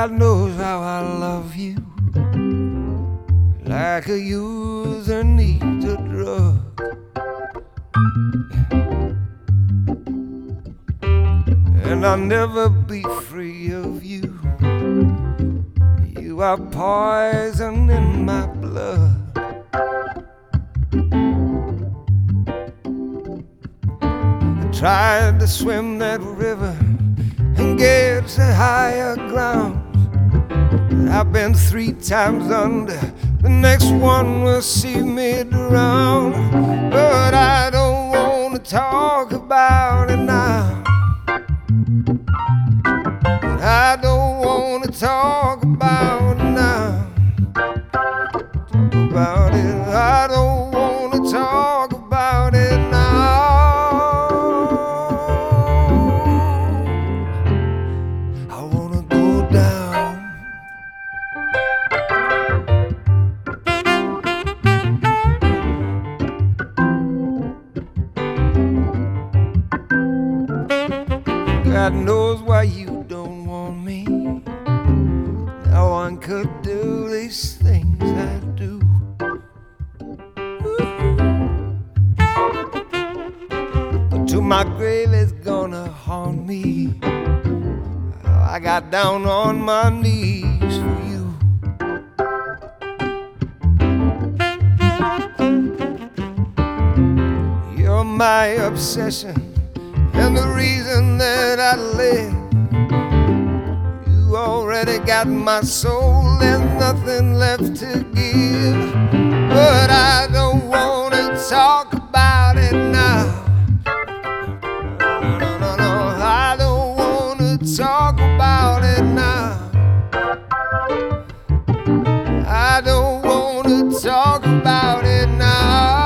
God knows how I love you, like a user needs a drug. And I'll never be free of you. You are poison in my blood. I tried to swim that river and get to higher ground. I've been 3 times under, the next one will see me drown. But I don't want to talk about it now. But I don't want to talk about it now. Talk about it, I don't want to talk about it now. I want to go down. God knows why you don't want me. No one could do these things I do. But to my grave it's gonna haunt me. I got down on my knees for you. You're my obsession and the reason that I live. You already got my soul, there's nothing left to give. But I don't want to talk about it now. No, no, no, I don't want to talk about it now. I don't want to talk about it now.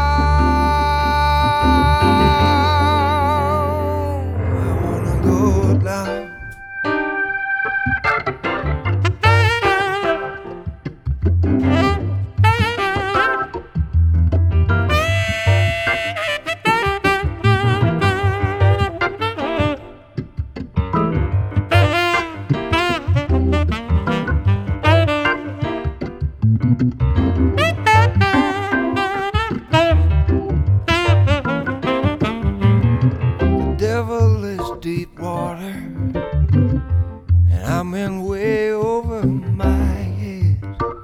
Deep water, and I'm in way over my head.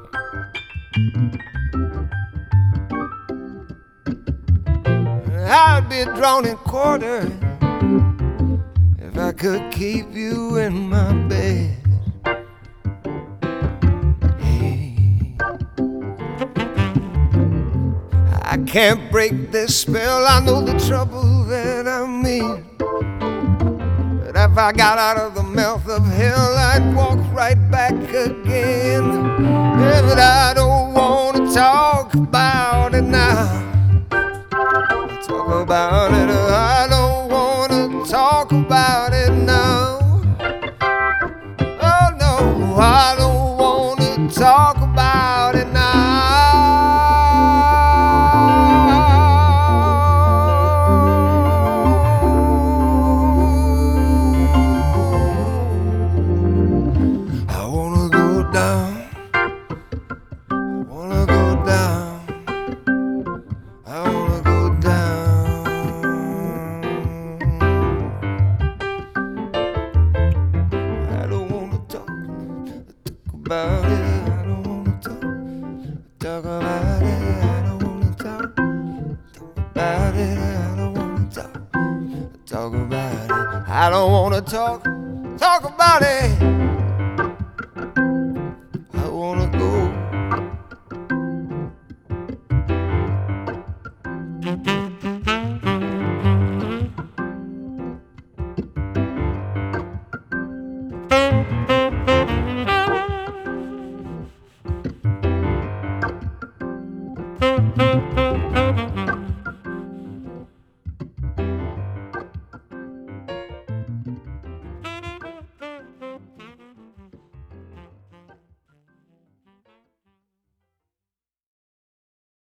I'd be drawn and quartered if I could keep you in my bed. Hey. I can't break this spell, I know the trouble that I'm in. But if I got out of the mouth of hell, I'd walk right back again. Yeah, but I don't want to talk about it now. Talk about it, I don't want to talk about it now. Oh no, I don't want to talk about it now. About it, I don't wanna talk about it, I don't wanna talk about it, I don't wanna talk about it, I don't wanna talk about it, I wanna go.